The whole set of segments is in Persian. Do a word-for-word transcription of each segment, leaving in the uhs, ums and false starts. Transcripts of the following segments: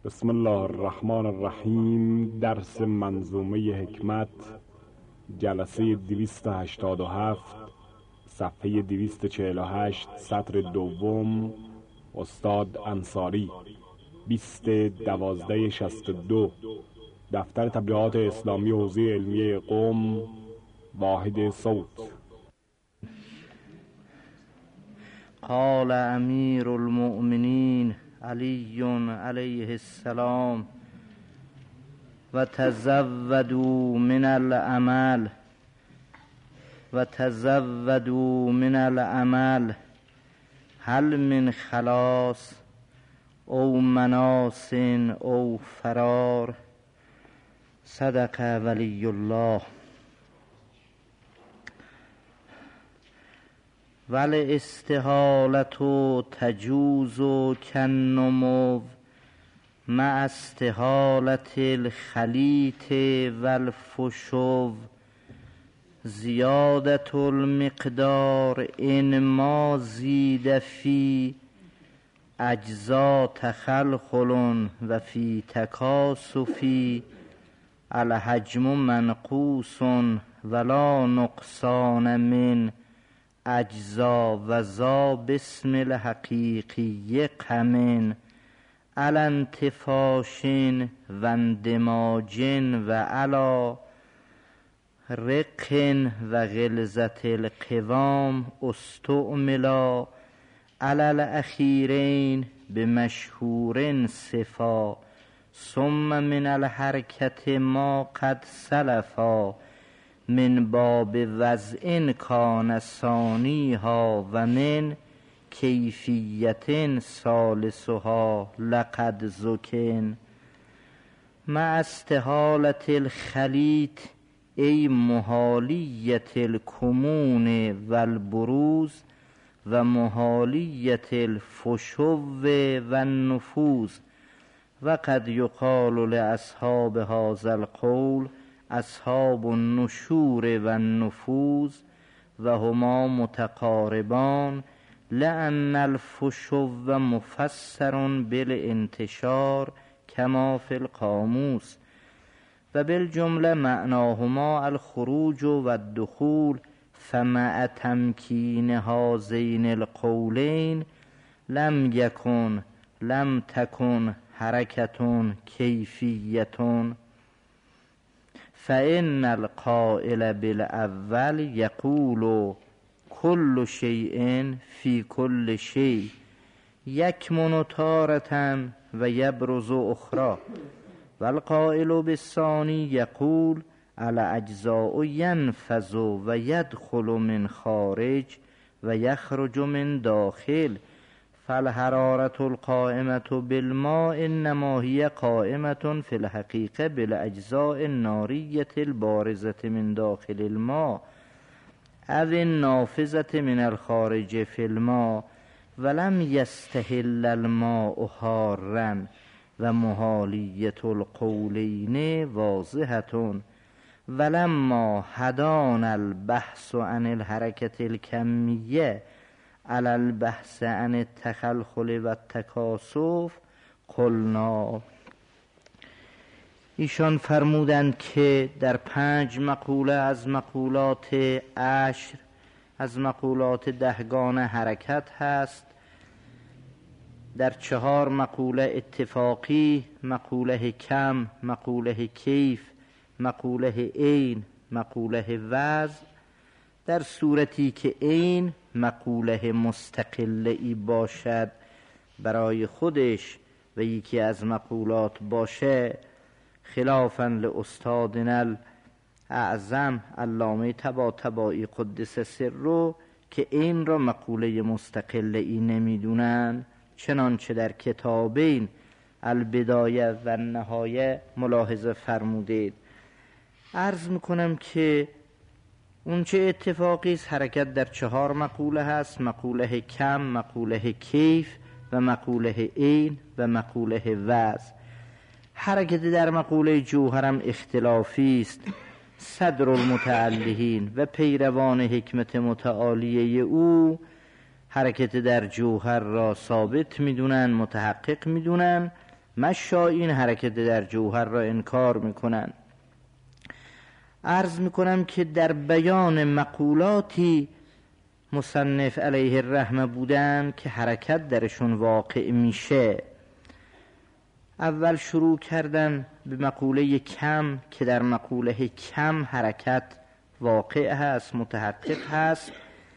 بسم الله الرحمن الرحیم. درس منظومه حکمت، جلسه دویست و هشتاد و هفت، صفحه دویست و چهل و هشت، سطر دوم، استاد انصاری. بیست دوازده شصت و دو، دفتر تبلیغات اسلامی حوزه علمیه قم، واحد صوت. قال امیر المؤمنین علی علیه السلام: و تزودوا من العمل و تزودوا من العمل هل من خلاص او مناس او فرار. صدق ولی الله. ول استحالت تجوز کنمو مع استحالت الخلیط والفشو. زیادت المقدار ان ما زید فی اجزا تخلخل و فی تکاسفی الحجم منقوص ولا نقصان من اجزا و ذا بسم الحقیقی قمن علی انتفاش و اندماج و علی رق و غلظت القوام استعملا علی الاخیرین بمشهور صفا ثم من الحرکت ما قد سلفا من باب وضع کان ثانیها و من کیفیت ثالثها لقد ذکر. مع استحالت الخلیط ای محالیت الکمون و البروز و محالیت الفشو و النفوذ. و قد یقال لاصحاب هذا القول اصحاب النشور و النفوذ و هما متقاربان لأن الفشو مفسر بالانتشار کما فی القاموس و بالجمله معناهما الخروج و الدخول. فمع تمکین هذین القولین لم یکن لم تکن حرکت کیفیت. فإن القائل بالاول یقول کل شیء فی کل شیء یکمن تارة و یبرز اخرى، و القائل بالثانی یقول الاجزاء ینفذ و یدخل من خارج و یخرج من داخل. فالحرارة القائمة بالماء انما هي قائمة في الحقيقة بالاجزاء النارية البارزة من داخل الماء او النافذة من الخارج في الماء ولم يستحل الماء حارا. و محالیة القولین واضحة. ولما هدانا البحث عن الحرکة الکمیه علی البحث عن التخلخل و التکاسف قلنا. ایشان فرمودند که در پنج مقوله از مقولات عشر از مقولات دهگانه حرکت هست. در چهار مقوله اتفاقی، مقوله کم، مقوله کیف، مقوله عین، مقوله وضع. در صورتی که عین مقوله مستقلی باشد برای خودش و یکی از مقولات باشه، خلافاً لاستادنا الاعظم علامه طباطبایی قدس سره که عین را مقوله مستقلی نمیدونن، چنانچه در کتابین البدایه و النهایه ملاحظه فرمودید. عرض میکنم که اونچه اتفاقی است حرکت در چهار مقوله هست: مقوله کم، مقوله کیف و مقوله عین و مقوله وضع. حرکت در مقوله جوهرم اختلافی است. صدر المتعلهین و پیروان حکمت متعالیه او حرکت در جوهر را ثابت میدونن، متحقق میدونن مشائین حرکت در جوهر را انکار میکنند. عرض میکنم که در بیان مقولاتی مصنف علیه الرحمه بودن که حرکت درشون واقع میشه. اول شروع کردن به مقوله کم که در مقوله کم حرکت واقع هست، متحقق هست،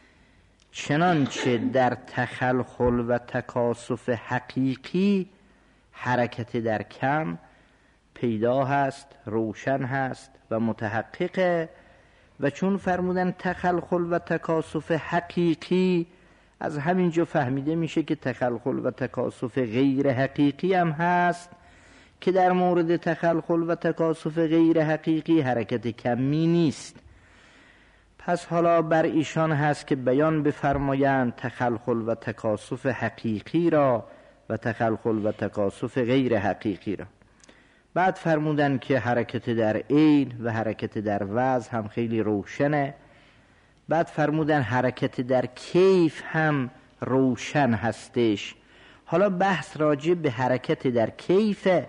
چنانچه در تخلخل و تکاسف حقیقی حرکت در کم پیدا هست، روشن هست و متحققه. و چون فرمودن تخلخل و تکاسف حقیقی، از همینجا فهمیده میشه که تخلخل و تکاسف غیر حقیقی هم هست که در مورد تخلخل و تکاسف غیر حقیقی حرکت کمی نیست. پس حالا بر ایشان هست که بیان بفرمایند تخلخل و تکاسف حقیقی را و تخلخل و تکاسف غیر حقیقی را. بعد فرمودن که حرکت در عین و حرکت در وضع هم خیلی روشنه. بعد فرمودن حرکت در کیف هم روشن هستش. حالا بحث راجع به حرکت در کیفه.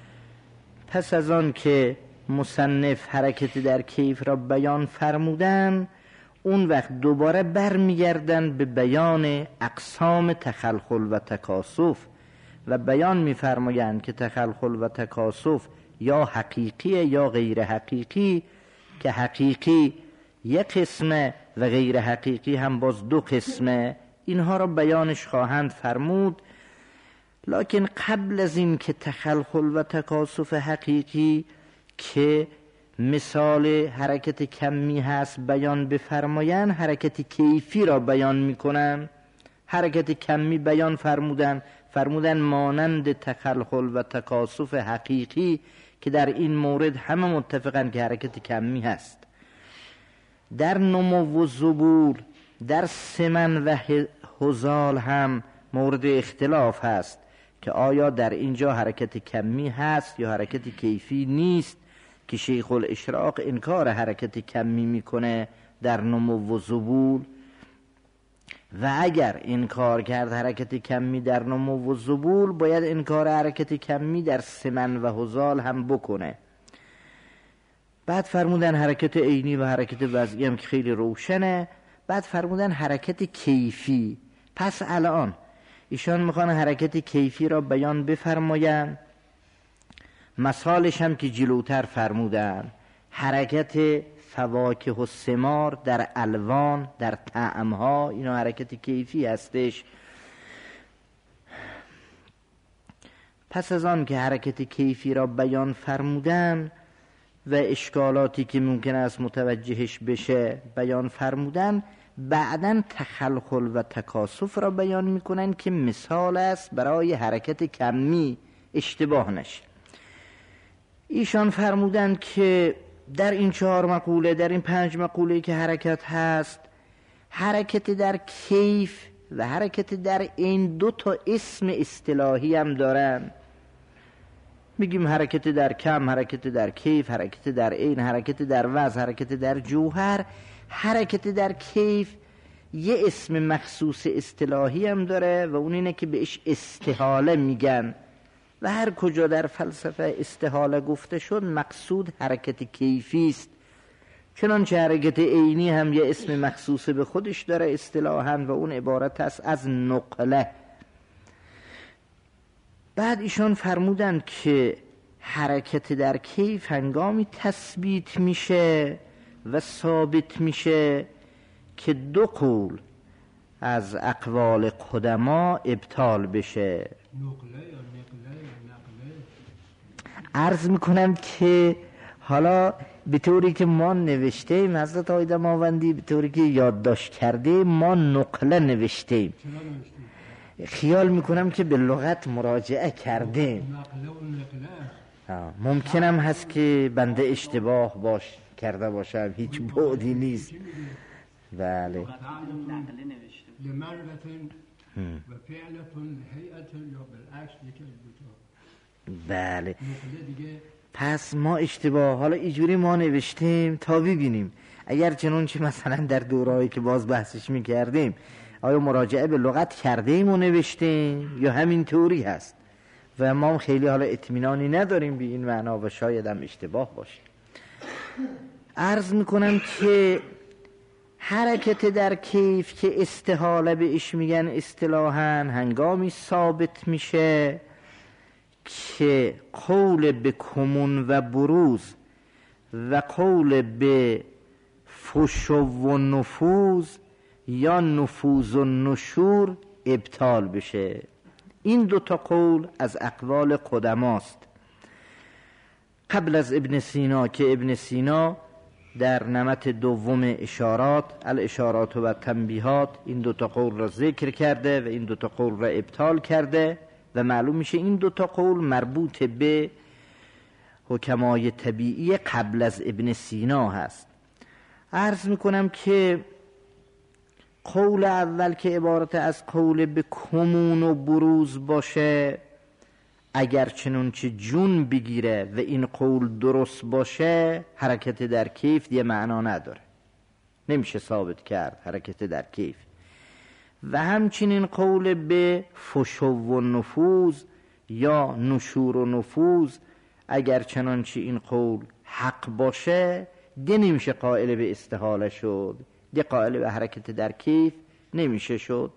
پس از آن که مصنف حرکت در کیف را بیان فرمودن، اون وقت دوباره برمیگردن به بیان اقسام تخلخل و تکاسف و بیان می‌فرمایند که تخلخل و تکاسف یا حقیقی یا غیر حقیقی، که حقیقی یک قسمه و غیر حقیقی هم باز دو قسمه. اینها را بیانش خواهند فرمود. لکن قبل از این که تخلخل و تکاسف حقیقی که مثال حرکت کمی هست بیان بفرمایند، حرکت کیفی را بیان میکنن. حرکت کمی بیان فرمودن فرمودن مانند تخلخل و تکاسف حقیقی که در این مورد همه متفقن که حرکت کمی هست. در نمو و ظهور، در سمن و هزال هم مورد اختلاف هست که آیا در اینجا حرکت کمی هست یا حرکت کیفی نیست، که شیخ الاشراق انکار حرکت کمی میکنه در نمو و ظهور. و اگر انکار کرد حرکت کمی در نمو و ظهور، باید انکار حرکت کمی در سمن و هزال هم بکنه. بعد فرمودن حرکت عینی و حرکت وضعی هم که خیلی روشنه. بعد فرمودن حرکت کیفی. پس الان ایشان میخوان حرکت کیفی را بیان بفرماین. مثالش هم که جلوتر فرمودن حرکت فواکه و ثمار در الوان، در طعمها، اینا حرکت کیفی هستش. پس از آن که حرکت کیفی را بیان فرمودن و اشکالاتی که ممکن است متوجهش بشه بیان فرمودن، بعدن تخلخل و تکاسف را بیان میکنن که مثال است برای حرکت کمی، اشتباه نشه. ایشان فرمودن که در این چهار مقوله، در این پنج مقوله که حرکت هست، حرکت در کیف و حرکت در این دو تا اسم اصطلاحی هم دارن. میگیم حرکت در کم، حرکت در کیف، حرکت در عین، حرکت در وضع، حرکت در جوهر. حرکت در کیف یه اسم مخصوص اصطلاحی هم داره و اون اینه که بهش استحاله میگن و هر کجا در فلسفه استحاله گفته شد مقصود حرکت کیفی است. چنانچه حرکت عینی هم یه اسم مخصوص به خودش داره اصطلاحاً و اون عبارت است از نقله. بعد ایشان فرمودن که حرکت در کیف هنگامی تثبیت میشه و ثابت میشه که دو قول از اقوال قدما ابطال بشه. نقله یا نقله یا نقله. عرض میکنم که حالا به طوری که ما نوشتیم حضرت آقای دماوندی، به طوری که یادداشت کرده ما نقله نوشتیم. چرا نوشتیم؟ خیال میکنم که به لغت مراجعه کردیم. نقله و نقله. ممکنم هست که بنده اشتباه باش کرده باشم، هیچ بعدی نیست. بله. نقله نوشتیم. لمرتن و فعلتن هیئتن یا بالعکس یکی از دو تا. بله. نقله دیگه. پس ما اشتباه حالا اینجوری ما نوشتیم تا ببینیم اگر چنانچه مثلا در دورهایی که باز بحثش میکردیم آیا مراجعه به لغت کردیم و نوشتیم یا همین طوری هست. و ما خیلی حالا اطمینانی نداریم به این معنا و شاید هم اشتباه باشه. عرض میکنم که حرکت در کیف که استحاله بهش میگن اصطلاحاً هنگامی ثابت میشه که قول به کمون و بروز و قول به فش و نفوذ یا نفوذ و نشور ابطال بشه. این دوتا قول از اقوال قدماست قبل از ابن سینا، که ابن سینا در نمط دوم اشارات الاشارات و تنبیهات این دوتا قول را ذکر کرده و این دوتا قول را ابطال کرده و معلوم میشه این دوتا قول مربوط به حکمای طبیعی قبل از ابن سینا هست. عرض میکنم که قول اول که عبارت از قول به کمون و بروز باشه، اگر چنانچه جون بگیره و این قول درست باشه، حرکت در کیف یه معنا نداره، نمیشه ثابت کرد حرکت در کیف. و همچنین قول به فشو و نفوذ یا نشور و نفوذ، اگر چنانچه این قول حق باشه، ده نمیشه قائل به استحاله شد، ده قائل به حرکت در کیف نمیشه شد.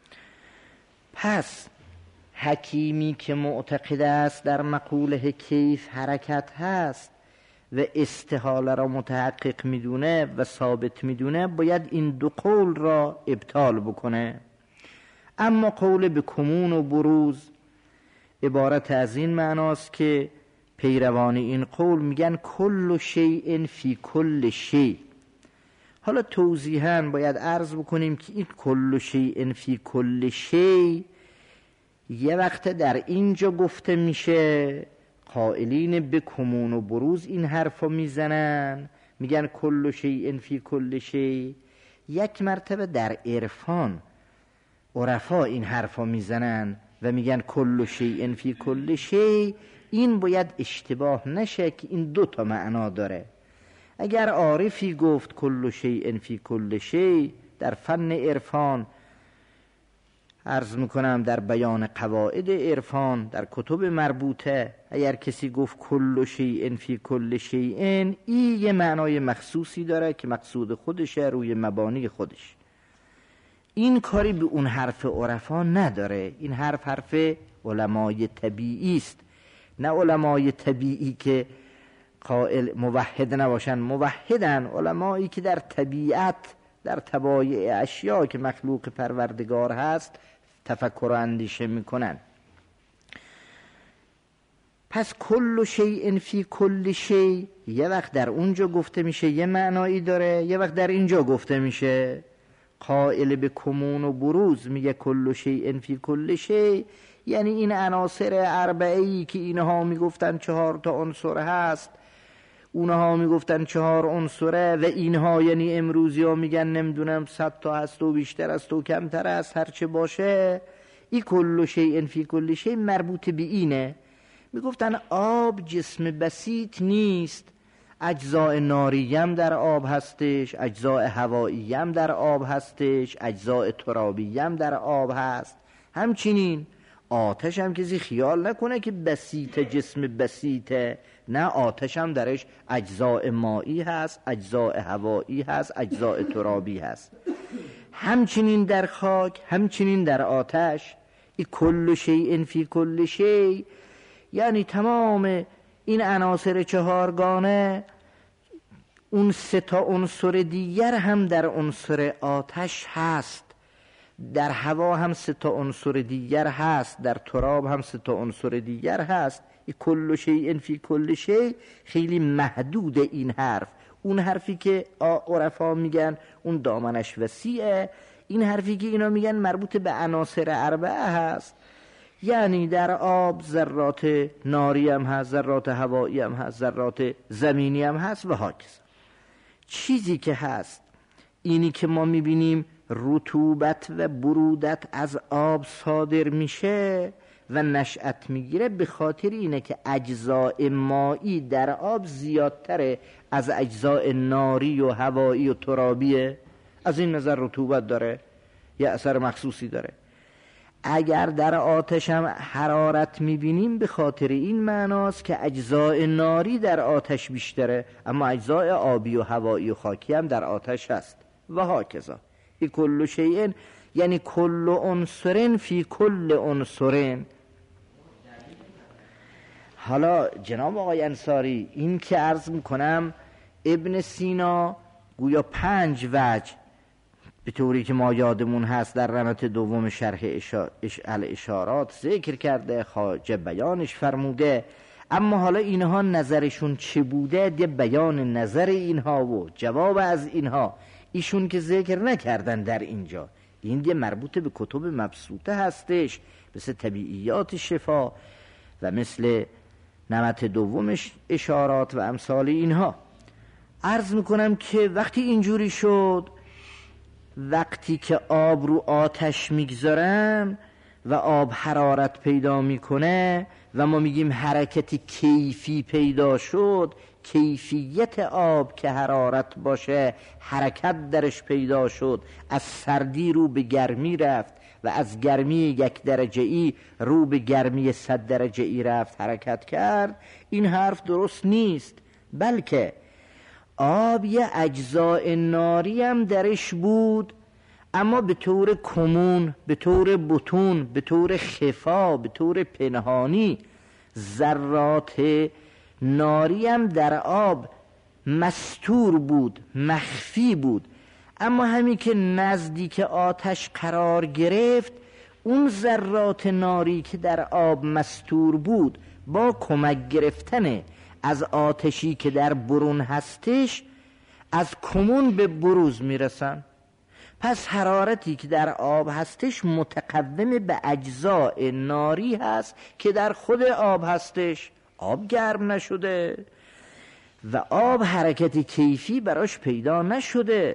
پس حکیمی که معتقد است در مقوله کیف حرکت هست و استحاله را متحقق میدونه و ثابت میدونه، باید این دو قول را ابطال بکنه. اما قول به کمون و بروز عبارت از این معناست که پیروان این قول میگن کل شیء فی کل شیء. حالا توضیحاً باید عرض بکنیم که این کل شیء فی کل شیء یه وقت در اینجا گفته میشه، قائلین به کمون و بروز این حرفا میزنن، میگن کل شیء فی کل شیء. یک مرتبه در عرفان عرفا این حرفا میزنن و میگن کل شیء فی کل شیء. این باید اشتباه نشه که این دو تا معنا داره. اگر عارفی گفت کل شیء فی کل شیء در فن عرفان، عرض میکنم در بیان قواعد عرفان در کتب مربوطه، اگر کسی گفت کل شیء فی کل شیء، این یه معنای مخصوصی داره که مقصود خودشه روی مبانی خودش. این کاری به اون حرف عرفا نداره. این حرف حرف علمای طبیعی است، نه علمای طبیعی که قائل موحد نباشن. موحدن علمایی که در طبیعت، در طبایع اشیا که مخلوق پروردگار هست تفکر و اندیشه میکنن. پس کل شیء فی کل شیء یه وقت در اونجا گفته میشه یه معنایی داره، یه وقت در اینجا گفته میشه. قائل به کمون و بروز میگه کل شیء فی کل شیء، یعنی این عناصر اربعه‌ای که اینها میگفتن چهار تا عنصر هست، اونها میگفتن چهار عنصره، و اینها یعنی امروزی ها میگن نمیدونم صد تا هست و بیشتر است و کمتر است، هرچه باشه. این کل شیء فی کل شیء مربوط به اینه. میگفتن آب جسم بسیط نیست، اجزاء ناریم در آب هستش، اجزاء هواییم در آب هستش، اجزاء ترابیم در آب هست. همچنین آتش هم کسی خیال نکنه که بسیط جسم بسیطه، نه، آتش هم درش اجزاء مایی هست، اجزاء هوایی هست، اجزاء ترابی هست. همچنین در خاک، همچنین در آتش. این کل شیء فی کل شیء یعنی تمام این عناصر چهارگانه، اون سه تا عنصر دیگر هم در عنصر آتش هست، در هوا هم سه تا عنصر دیگر هست، در تراب هم سه تا عنصر دیگر هست. این کل شیء فی کل شیء خیلی محدود این حرف. اون حرفی که عرفا میگن اون دامنش وسیعه، این حرفی که اینا میگن مربوط به عناصر اربعه هست. یعنی در آب ذرات ناری هم هست، ذرات هوایی هم هست، ذرات زمینی هم هست و هاکذا. چیزی که هست اینی که ما میبینیم رطوبت و برودت از آب صادر میشه و نشأت میگیره، به خاطر اینه که اجزاء مایی در آب زیادتره از اجزاء ناری و هوایی و ترابیه. از این نظر رطوبت داره، یه اثر مخصوصی داره. اگر در آتش هم حرارت میبینیم به خاطر این معناست که اجزای ناری در آتش بیشتره، اما اجزای آبی و هوایی و خاکی هم در آتش هست و هاکذا. این کل شیء یعنی کل عنصر فی کل عنصر. حالا جناب آقای انصاری، این که عرض میکنم ابن سینا گویا پنج وجه به طوری که ما یادمون هست در رمت دوم شرح الاشارات ذکر کرده، خواجه بیانش فرموده، اما حالا اینها نظرشون چه بوده؟ ده بیان نظر اینها و جواب از اینها ایشون که ذکر نکردن در اینجا. این دیگه مربوط به کتب مبسوطه هستش، مثل طبیعیات شفا و مثل نمط دومش اشارات و امثال اینها. عرض میکنم که وقتی اینجوری شد، وقتی که آب رو آتش میگذارن و آب حرارت پیدا میکنه و ما میگیم حرکت کیفی پیدا شد، کیفیت آب که حرارت باشه حرکت درش پیدا شد، از سردی رو به گرمی رفت و از گرمی یک درجه ای رو به گرمی صد درجه ای رفت، حرکت کرد. این حرف درست نیست، بلکه آب یه اجزای ناری هم درش بود، اما به طور کمون، به طور بطون، به طور خفا، به طور پنهانی ذرات ناری هم در آب مستور بود، مخفی بود. اما همین که نزدیک آتش قرار گرفت، اون ذرات ناری که در آب مستور بود با کمک گرفتن از آتشی که در برون هستش از کمون به بروز میرسن. پس حرارتی که در آب هستش متقوم به اجزاء ناری هست که در خود آب هستش. آب گرم نشده و آب حرکت کیفی براش پیدا نشده.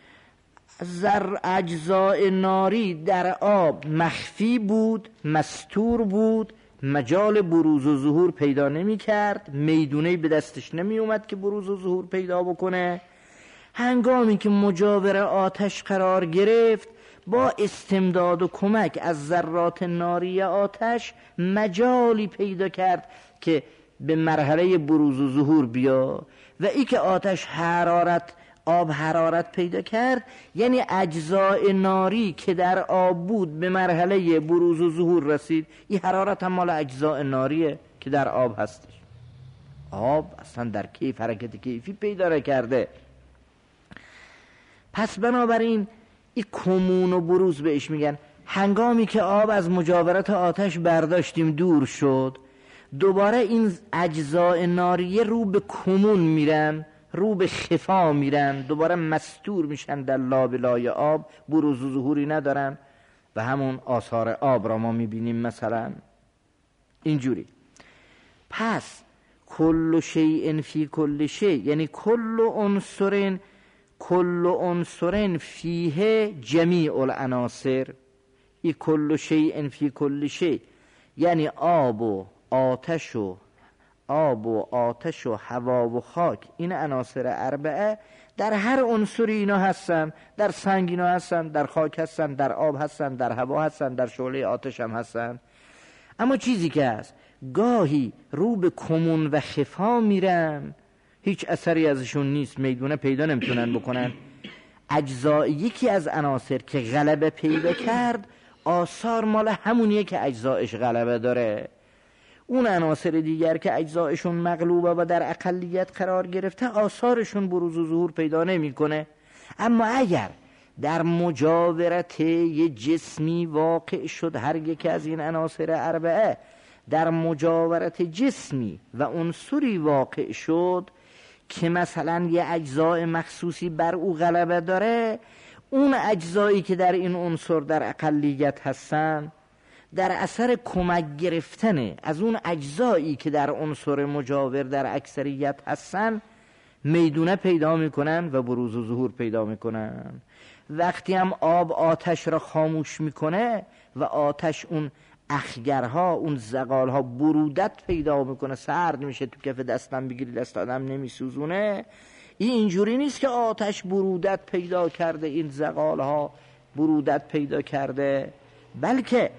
ذر اجزاء ناری در آب مخفی بود، مستور بود، مجال بروز و ظهور پیدا نمی کرد، میدونه‌ای به دستش نمی اومد که بروز و ظهور پیدا بکنه. هنگامی که مجاور آتش قرار گرفت، با استمداد و کمک از ذرات ناری آتش مجالی پیدا کرد که به مرحله بروز و ظهور بیا. و ای که آتش حرارت آب حرارت پیدا کرد، یعنی اجزای ناری که در آب بود به مرحله بروز و ظهور رسید. این حرارت هم مال اجزای ناریه که در آب هستش. آب اصلا در کیف حرکت کیفی پیدا کرده. پس بنابراین این کمون و بروز بهش میگن. هنگامی که آب از مجاورت آتش برداشتیم دور شد، دوباره این اجزای ناریه رو به کمون میرن، رو به خفا میرن، دوباره مستور میشن در لابلای آب، بروز و ظهوری ندارن و همون آثار آب را ما میبینیم مثلا اینجوری. پس کل شیء فی کل شیء یعنی کل عنصر کل عنصر فیه جمیع العناصر. این کل شیء فی کل شیء یعنی آب و آتش و آب و آتش و هوا و خاک، این عناصر اربعه در هر عنصری اینا هستن. در سنگ اینا هستن، در خاک هستن، در آب هستن، در هوا هستن، در شعله آتش هم هستن. اما چیزی که هست گاهی رو به کمون و خفا میرن، هیچ اثری ازشون نیست، میدونه پیدا نمیتونن بکنن. اجزای یکی از عناصر که غلبه پیدا کرد، آثار مال همونیه که اجزایش غلبه داره. اون عناصر دیگر که اجزایشون مغلوبه و در اقلیت قرار گرفته، آثارشون بروز و ظهور پیدا نمیکنه. اما اگر در مجاورت یه جسمی واقع شد، هر یک از این عناصر اربعه در مجاورت جسمی و عنصری واقع شد که مثلا یه اجزای مخصوصی بر او غلبه داره، اون اجزایی که در این عنصر در اقلیت هستن، در اثر کمک گرفتن از اون اجزایی که در عنصر مجاور در اکثریت هستن میدونه پیدا میکنن و بروز و ظهور پیدا میکنن. وقتی هم آب آتش را خاموش میکنه و آتش اون اخگرها، اون زغالها برودت پیدا میکنه، سرد میشه، تو کف دستم بگیری دست آدم نمیسوزونه. این اینجوری نیست که آتش برودت پیدا کرده، این زغالها برودت پیدا کرده، بلکه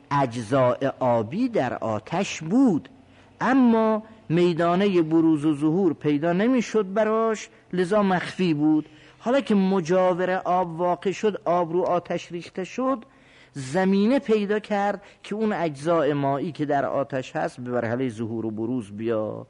اجزاء آبی در آتش بود، اما میدانه بروز و ظهور پیدا نمیشد براش، لذا مخفی بود. حالا که مجاور آب واقع شد، آب رو آتش ریخته شد، زمینه پیدا کرد که اون اجزاء مایی که در آتش هست به مرحله ظهور و بروز بیا.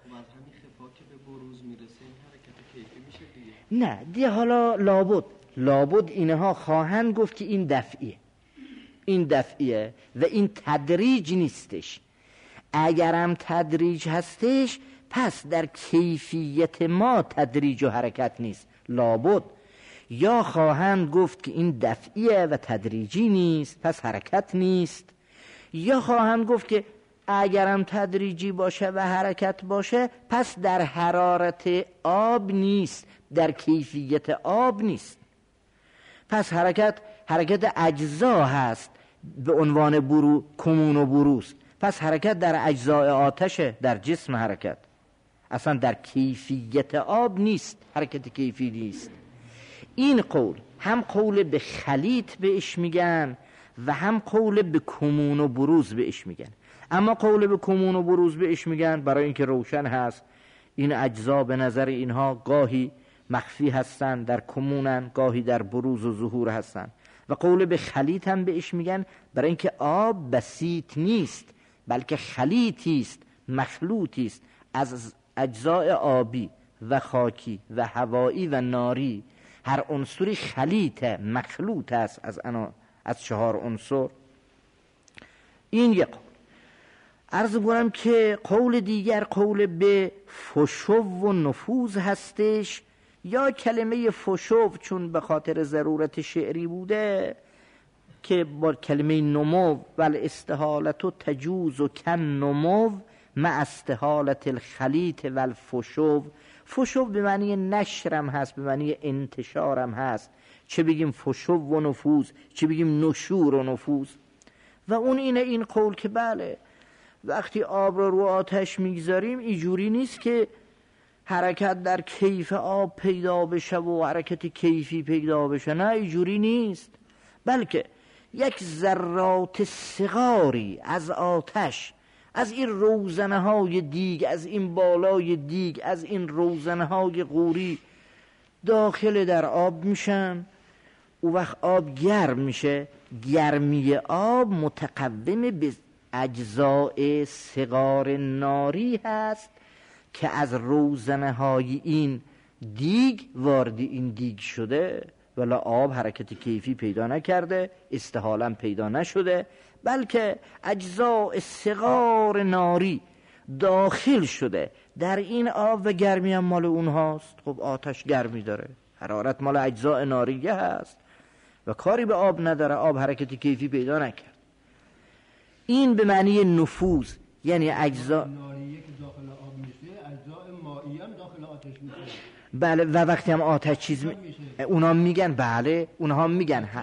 نه دیگه حالا لابد لابد اینها خواهند گفت که این دفعیه، این دفعیه و این تدریج نیستش. اگرم تدریج هستش پس در کیفیت ما تدریج و حرکت نیست. لابد یا خواهند گفت که این دفعیه و تدریجی نیست پس حرکت نیست، یا خواهند گفت که اگرم تدریجی باشه و حرکت باشه پس در حرارت آب نیست، در کیفیت آب نیست، پس حرکت حرکت اجزا هست به عنوان برو کمون و بروز، پس حرکت در اجزاء آتشه، در جسم حرکت، اصلا در کیفیت آب نیست، حرکت کیفی نیست. این قول هم قول به خلیط بهش میگن و هم قول به کمون و بروز بهش میگن. اما قول به کمون و بروز بهش میگن برای اینکه روشن هست این اجزا به نظر اینها گاهی مخفی هستن، در کمونن، گاهی در بروز و ظهور هستن. و قول به خلیط هم بهش میگن برای اینکه آب بسیط نیست بلکه خلیطی است، مخلوطی است از اجزاء آبی و خاکی و هوایی و ناری. هر عنصری خلیطه، مخلوط است از انا از چهار عنصر. این یک قول. عرض کنم که قول دیگر قول به فشو و نفوذ هستش، یا کلمه فشو چون به خاطر ضرورت شعری بوده که با کلمه نمو و الاستحالت و تجوز و کن نمو مع استحالت الخلیط و الفشو. فشو به معنی نشرم هست، به معنی انتشارم هست، چه بگیم فشو و نفوذ چه بگیم نشور و نفوذ. و اون اینه این قول که بله وقتی آب رو رو آتش میگذاریم اینجوری نیست که حرکت در کیف آب پیدا بشه و حرکت کیفی پیدا بشه، نه اینجوری نیست، بلکه یک ذرات صغاری از آتش، از این روزنه های دیگ، از این بالای دیگ، از این روزنه های قوری داخل در آب میشن. او وقت آب گرم میشه، گرمی آب متقوم به اجزاء صغار ناری هست که از روزنه های این دیگ وارد این دیگ شده، ولی آب حرکت کیفی پیدا نکرده، استحالا پیدا نشده، بلکه اجزاء صغار ناری داخل شده در این آب و گرمی هم مال اونهاست. خب آتش گرمی داره، حرارت مال اجزاء ناریه هست و کاری به آب نداره، آب حرکت کیفی پیدا نکرد. این به معنی نفوذ، یعنی اجزا ناریه که داخل آب میشه اجزاء مائیه هم داخل آتش میشه. بله و وقتی هم آتش چیز می... اونا میگن بله اونها میگن ها...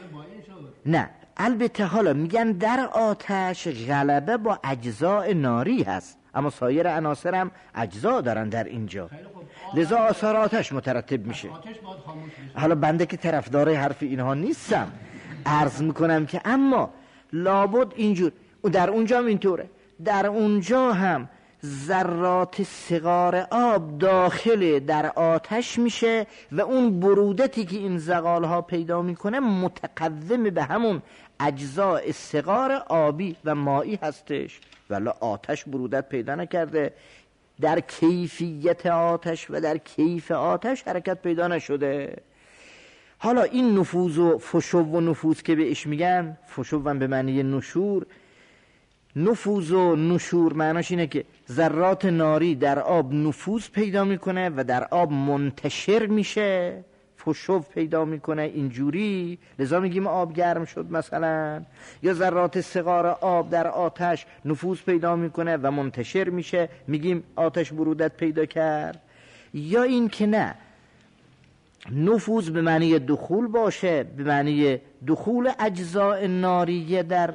نه البته حالا میگن در آتش غلبه با اجزاء ناری هست، اما سایر عناصر هم اجزا دارن در اینجا، لذا آثار آتش مترتب میشه. حالا بنده که طرفدار حرف اینها نیستم، عرض میکنم که اما لابد اینجور در اونجا هم اینطوره، در اونجا هم ذرات صغار آب داخل در آتش میشه و اون برودتی که این زغالها پیدا میکنه متقوم به همون اجزاء صغار آبی و مایی هستش، ولی آتش برودت پیدا نکرده، در کیفیت آتش و در کیف آتش حرکت پیدا نشده. حالا این نفوذ و فشو و نفوذ که بهش میگن، فشو به معنی نشور، نفوذ و نشور معناش اینه که ذرات ناری در آب نفوذ پیدا میکنه و در آب منتشر میشه، فشو پیدا میکنه اینجوری، لذا میگیم آب گرم شد مثلا. یا ذرات صغار آب در آتش نفوذ پیدا میکنه و منتشر میشه، میگیم آتش برودت پیدا کرد. یا این که نه، نفوذ به معنی دخول باشه، به معنی دخول اجزاء ناریه در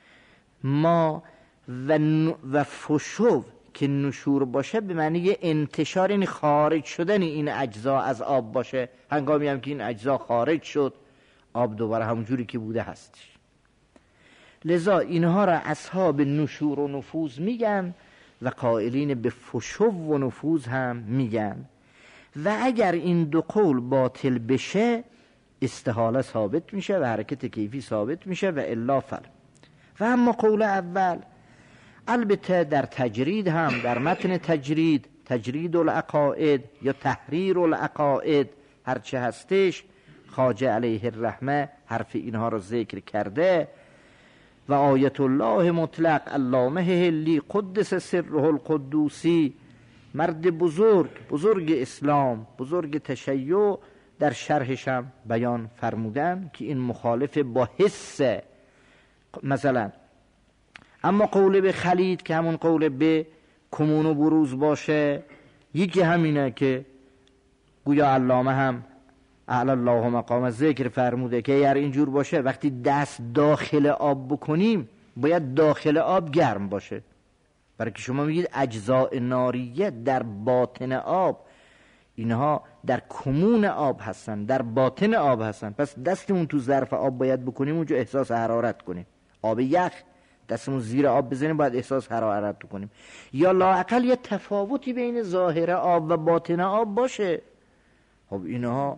ما، و و فشو که نشور باشه به معنی انتشار، این خارج شدن این اجزا از آب باشه. هنگامی هم که این اجزا خارج شد آب دوباره همونجوری که بوده هستش. لذا اینها را اصحاب نشور و نفوذ میگن و قائلین به فشو و نفوذ هم میگن. و اگر این دو قول باطل بشه استحاله ثابت میشه و حرکت کیفی ثابت میشه و الا فل. و اما قول اول البته در تجرید هم، در متن تجرید، تجرید العقائد یا تحریر العقائد هرچه هستش، خواجه علیه الرحمه حرف اینها را ذکر کرده. و آیت الله مطلق علامه هلی قدس سره القدوسی، مرد بزرگ، بزرگ اسلام، بزرگ تشیع، در شرحش هم بیان فرمودن که این مخالف با حس مثلا. اما قول به خلید که همون قول به کمون و بروز باشه، یکی همینه که گویا علامه هم اعلی الله مقام ذکر فرموده که اگر اینجور باشه وقتی دست داخل آب بکنیم باید داخل آب گرم باشه، برای که شما میگید اجزاء ناریه در باطن آب، اینها در کمون آب هستن، در باطن آب هستن. پس دستمون تو ظرف آب باید بکنیم اونجا احساس حرارت کنیم، آب یخ دستمون زیر آب بزنیم باید احساس حرارت کنیم. یا لااقل یه تفاوتی بین ظاهر آب و باطن آب باشه. خب اینها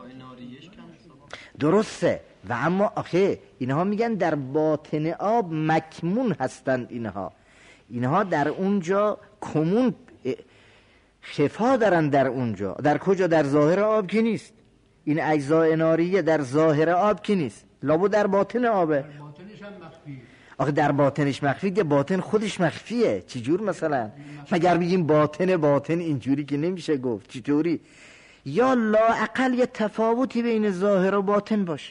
درسته و اما آخه اینها میگن در باطن آب مکمون هستند، اینها اینها در اونجا کمون خفا دارن، در اونجا در کجا؟ در ظاهر آب که نیست. این اجزاء ناریه در ظاهر آب که نیست، لابد در باطن آبه. در باطنش هم مخفی. آخه در باطنش مخفی که باطن خودش مخفیه. چجور مثلا؟ مگر بگیم باطن باطن اینجوری که نمیشه گفت. چطوری؟ یا لااقل یه تفاوتی بین ظاهر و باطن باشه.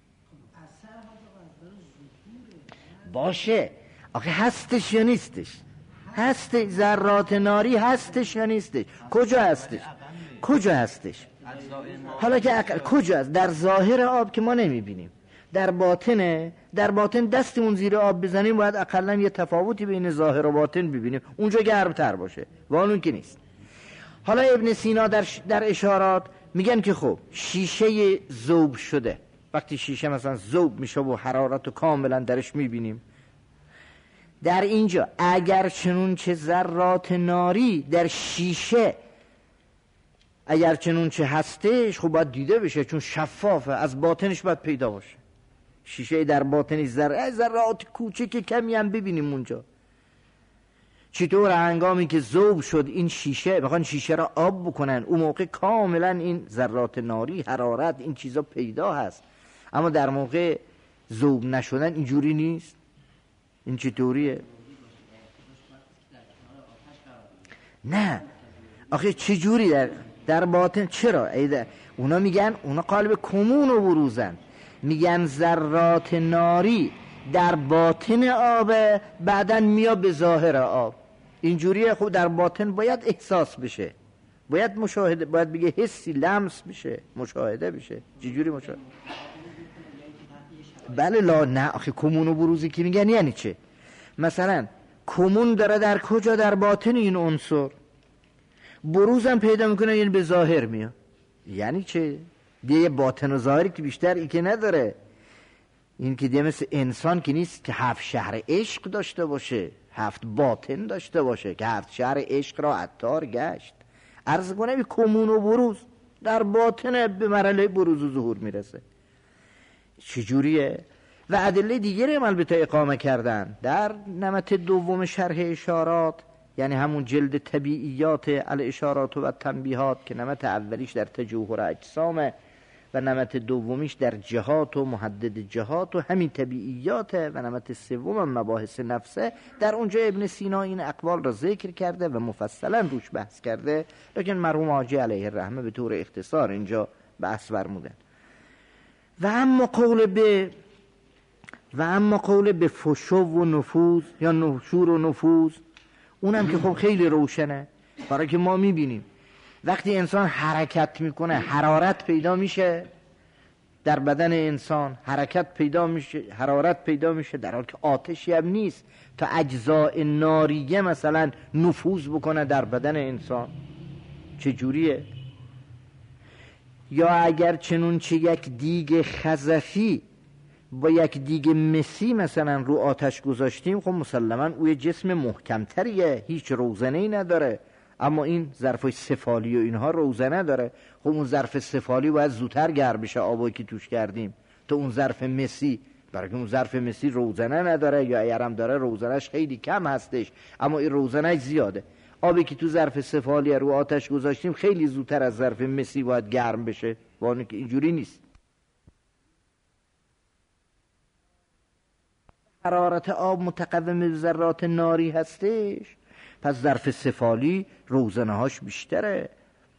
باشه آخه هستش یا نیستش؟ هست. ذرات ناری هستش یا نیستش؟ کجا هستش؟ کجا هستش؟ حالا که اقل کجا هست؟ در ظاهر آب که ما نمیبینیم، در باطنه. در باطن دستمون زیر آب بزنیم باید اقلا یه تفاوتی بین ظاهر و باطن ببینیم، اونجا گرمتر باشه و اون که نیست. حالا ابن سینا در, ش... در اشارات میگن که خب شیشه ذوب شده، وقتی شیشه مثلا ذوب میشه و حرارت رو کاملا درش میبینیم، در اینجا اگر چنون چه ذرات ناری در شیشه اگر چنون چه هستش خب باید دیده بشه چون شفافه، از باطنش باید پیدا باشه. شیشه در باطنش ذره ذرات کوچک کمی هم ببینیم اونجا. چطور هنگامی که ذوب شد این شیشه بخوان شیشه را آب بکنن اون موقع کاملا این ذرات ناری، حرارت، این چیزا پیدا هست، اما در موقع ذوب نشدن اینجوری نیست. این چطوریه؟ نه آخه چجوری در در باطن؟ چرا؟ ایده اونا میگن اونا قالب کمون و بروزن، میگن ذرات ناری در باطن آب بعدن میاد به ظاهر آب. اینجوریه. خب در باطن باید احساس بشه، باید مشاهده، باید بگه حسی لمس بشه، مشاهده بشه. چجوری مشاهده؟ بله لا نه آخه کمون و بروزی که میگن یعنی چه؟ مثلا کمون داره در کجا؟ در باطن این عنصر. بروزم پیدا میکنه یعنی به ظاهر میاد. یعنی چه؟ دیگه باطن و ظاهری که بیشتر ای که نداره. این که دیگه مثل انسان که نیست که هفت شهر عشق داشته باشه، هفت باطن داشته باشه که هفت شهر عشق را عطار گشت. عرض کنه بی کمون و بروز در باطن به مرحله بروز و ظهور میرسه. چجوریه؟ و ادله دیگری هم البته اقامه کردن در نمط دوم شرح اشارات، یعنی همون جلد طبیعیات الاشارات و تنبیهات که نمط اولیش در تجوهر اجسامه و نمط دومیش در جهات و محدد جهات و همین طبیعیاته و نمط سوم مباحث نفسه. در اونجا ابن سینا این اقوال را ذکر کرده و مفصلا روش بحث کرده، لیکن مرحوم حاجی علیه الرحمه به طور اختصار اینجا بحث فرمودن. و اما قول به و اما قول به فشو و نفوذ یا نشور و نفوذ، اونم که خب خیلی روشنه، برای که ما میبینیم وقتی انسان حرکت میکنه حرارت پیدا میشه در بدن انسان، حرکت پیدا میشه، حرارت پیدا میشه، در حالی که آتشی هم نیست تا اجزاء ناریه مثلا نفوذ بکنه در بدن انسان. چجوریه؟ یا اگر چنون چه یک دیگ خزفی با یک دیگ مسی مثلا رو آتش گذاشتیم، خب مسلما او جسم محکمتریه، هیچ روزنه‌ای نداره. اما این ظرف سفالی و اینها روزنه داره. خب اون ظرف سفالی باید زودتر گرم بشه آبی که توش کردیم تا اون ظرف مسی، برای که اون ظرف مسی روزنه نداره، یا اگر هم داره روزنش خیلی کم هستش اما این روزنش زیاده. آبی که تو ظرف سفالی رو آتش گذاشتیم خیلی زودتر از ظرف مسی باید گرم بشه، وانه که اینجوری نیست. حرارت آب متقوم به ذرات ناری هستش، پس ظرف سفالی روزنه هاش بیشتره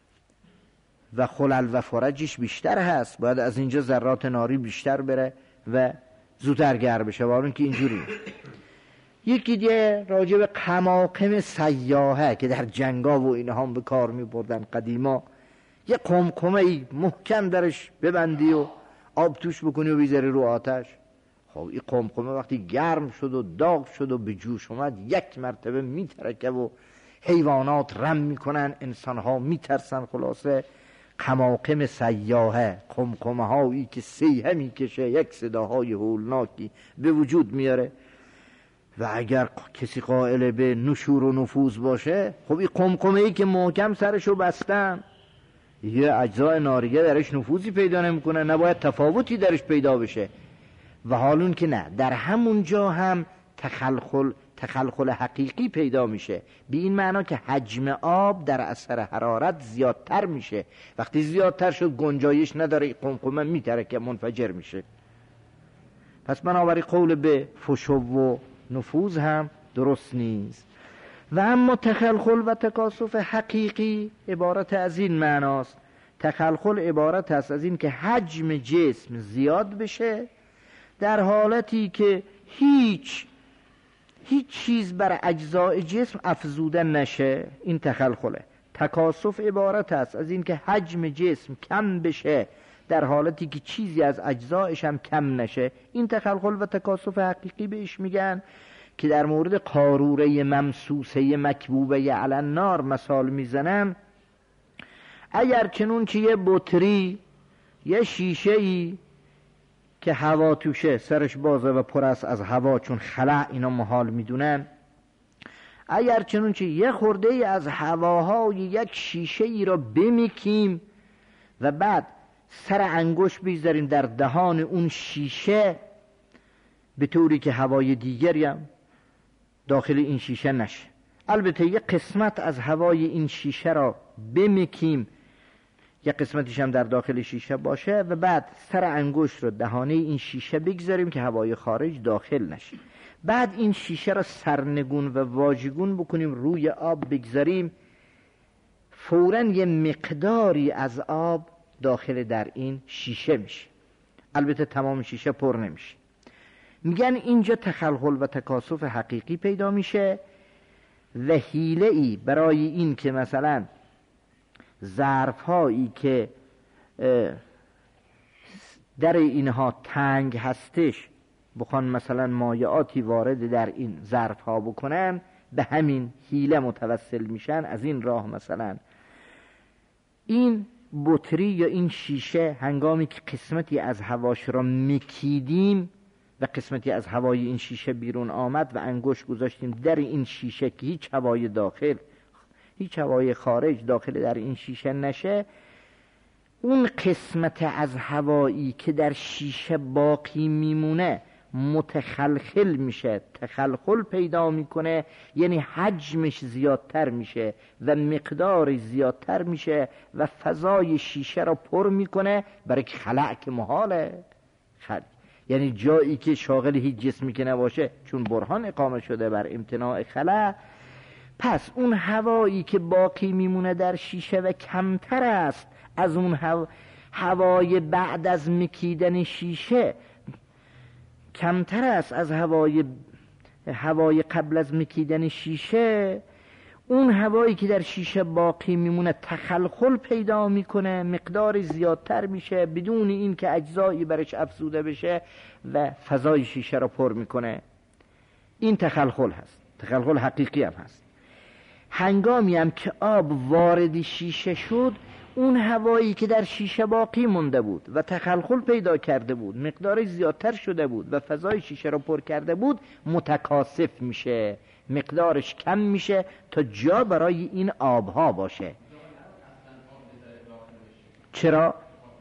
و خلل و فرجش بیشتر هست، باید از اینجا ذرات ناری بیشتر بره و زودتر گرم بشه، وانه که اینجوری. یکی دیگه راجع به قماقم سیاحه که در جنگا و اینها هم به کار می بردن قدیما، یه قمقمه ای محکم درش ببندی و آب توش بکنی و بیزاری رو آتش. خب این قمقمه وقتی گرم شد و داغ شد و به جوش اومد یک مرتبه میترکه و حیوانات رم میکنن، انسان ها میترسن. خلاصه قماقم سیاحه، قمقمه هایی که سیحه میکشه، یک صداهای هولناکی به وجود میاره. و اگر کسی قائل به نشور و نفوذ باشه، خب این قمقمه ای که محکم سرشو بستن، یه اجزای ناریه درش نفوذی پیدا نمیکنه، نباید تفاوتی درش پیدا بشه. و حالون که نه، در همون جا هم تخلخل تخلخل حقیقی پیدا میشه، به این معنا که حجم آب در اثر حرارت زیادتر میشه. وقتی زیادتر شد گنجایش نداره، قمقمه میتره که منفجر میشه. پس بنابراین قول به فشو و نفوذ هم درست نیست. و اما تخلخل و تکاسف حقیقی عبارت از این معناست. تخلخل عبارت است از این که حجم جسم زیاد بشه در حالتی که هیچ هیچ چیز بر اجزای جسم افزوده نشه، این تخلخله. تکاسف عبارت است از این که حجم جسم کم بشه در حالتی که چیزی از اجزایش هم کم نشه، این تخلخل و تکاسف حقیقی بهش میگن. که در مورد قاروره ممسوسه مکبوبه علی النار مثال میزنن. اگر چنون که یه بطری، یه شیشه ای که هوا توشه، سرش بازه و پر است از هوا، چون خلع اینا محال میدونن، اگر چنون که یه خورده ای از هواهای یک شیشه ای را بمیکیم و بعد سر انگشت بیزاریم در دهان اون شیشه، به طوری که هوای دیگری هم داخل این شیشه نشه. البته یک قسمت از هوای این شیشه را بمیکیم، یک قسمتیش هم در داخل شیشه باشه، و بعد سر انگشت رو دهانه این شیشه بگذاریم که هوای خارج داخل نشه. بعد این شیشه را سرنگون و واژگون بکنیم، روی آب بگذاریم، فوراً یه مقداری از آب داخل در این شیشه میشه. البته تمام شیشه پر نمیشه. میگن اینجا تخلخل و تکاسف حقیقی پیدا میشه و حیله‌ای برای این که مثلا ظرف هایی که در اینها تنگ هستش بخوان مثلا مایعاتی وارد در این ظرف ها بکنن، به همین حیله متوسل میشن. از این راه مثلا این بطری یا این شیشه هنگامی که قسمتی از هواش را مکیدیم و قسمتی از هوای این شیشه بیرون آمد و انگشت گذاشتیم در این شیشه که هیچ هوای داخل هیچ هوای خارج داخل در این شیشه نشه، اون قسمت از هوایی که در شیشه باقی میمونه متخلخل میشه، تخلخل پیدا میکنه، یعنی حجمش زیادتر میشه و مقدار زیادتر میشه و فضای شیشه را پر میکنه، برای که خلع که محاله. خلع یعنی جایی که شاغل هیچ جسمی که نباشه، چون برهان اقامه شده بر امتناع خلع، پس اون هوایی که باقی میمونه در شیشه و کمتر است از اون هوا... هوای بعد از مکیدن شیشه، کمتر است از هوای هوای قبل از مکیدن شیشه، اون هوایی که در شیشه باقی میمونه تخلخل پیدا میکنه، مقدار زیادتر میشه بدون این که اجزایی برش افزوده بشه و فضای شیشه را پر میکنه. این تخلخل هست، تخلخل حقیقی هم هست. هنگامی هم که آب وارد شیشه شد، اون هوایی که در شیشه باقی مونده بود و تخلخل پیدا کرده بود، مقدارش زیادتر شده بود و فضای شیشه رو پر کرده بود، متکاثف میشه، مقدارش کم میشه تا جا برای این آبها باشه. چرا؟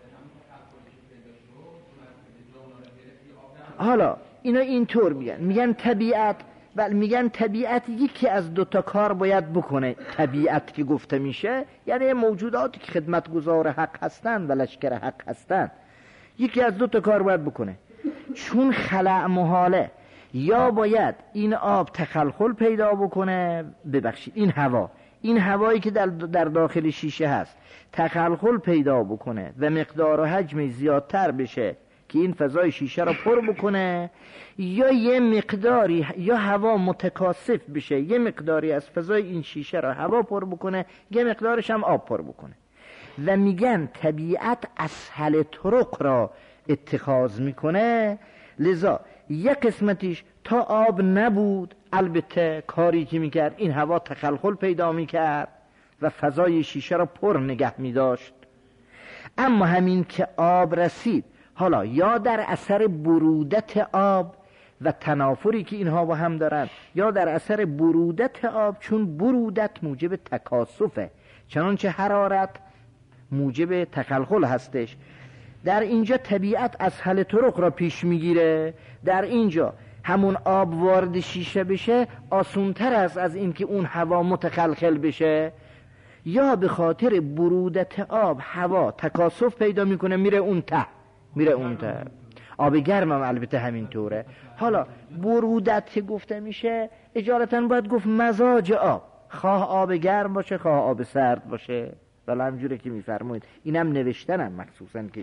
حالا اینا اینطور میگن، میگن طبیعت، بل میگن طبیعت یکی از دوتا کار باید بکنه. طبیعت که گفته میشه یعنی موجوداتی که خدمتگزار حق هستن و لشکر حق هستن، یکی از دوتا کار باید بکنه. چون خلع محاله، یا باید این آب تخلخل پیدا بکنه، ببخشید این هوا، این هوایی که در, در داخل شیشه هست تخلخل پیدا بکنه و مقدار و حجم زیادتر بشه که این فضای شیشه را پر بکنه، یا یه مقداری یا هوا متکاثف بشه، یه مقداری از فضای این شیشه را هوا پر بکنه، یه مقدارش هم آب پر بکنه. و میگن طبیعت اسهل طرق را اتخاذ میکنه. لذا یه قسمتیش تا آب نبود، البته کاری که میکرد این هوا تخلخل پیدا میکرد و فضای شیشه را پر نگه میداشت. اما همین که آب رسید، حالا یا در اثر برودت آب و تنافری که اینها با هم دارن، یا در اثر برودت آب، چون برودت موجب تکاثفه، چنانچه حرارت موجب تخلخل هستش. در اینجا طبیعت اسهل طرق را پیش میگیره. در اینجا همون آب وارد شیشه بشه آسونتر است از این که اون هوا متخلخل بشه. یا به خاطر برودت آب هوا تکاثف پیدا میکنه، میره اون ته، میره اون ته. آب گرم هم البته همینطوره. حالا برودت که گفته میشه اجالتا باید گفت مزاج آب، خواه آب گرم باشه خواه آب سرد باشه، ولی همجوره که میفرمایید. اینم نوشتنم مخصوصا که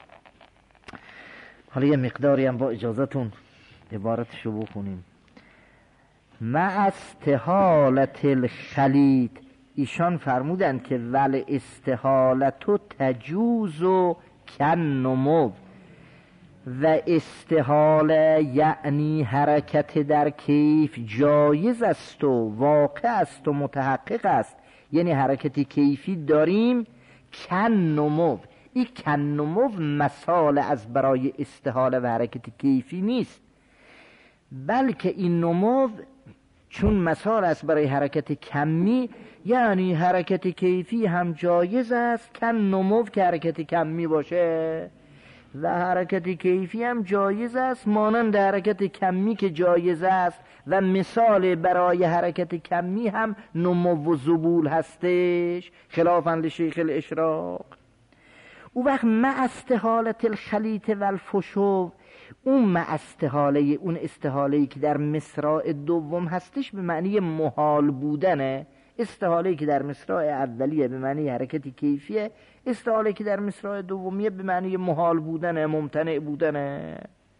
حالا یه مقداری هم با اجازتون عبارتشو بخونیم. مع استحالت الخلیط، ایشان فرمودن که ول استحالتو تجوز و کن نمو، و استحاله یعنی حرکت در کیف جایز است و واقع است و متحقق است، یعنی حرکتی کیفی داریم. کن نمو، این کن نمو مثال از برای استحاله و حرکت کیفی نیست، بلکه این نمو چون مثال است برای حرکت کمی، یعنی حرکت کیفی هم جایز است. کن نمو که حرکت کمی باشه و حرکت کیفی هم جایز است مانند حرکت کمی که جایز است، و مثال برای حرکت کمی هم نمو و زبول هستش، خلافاً لشیخ الاشراق. او وقت مع استحالت الخلیط و الفشو، اون مع استحاله، اون استحاله‌ای که در مصرع دوم هستش به معنی محال بودنه. استحاله‌ای که در مصرع اولیه به معنی حرکت کیفیه، استحاله‌ای که در مصرع دومیه به معنی محال بودنه، ممتنع بودنه.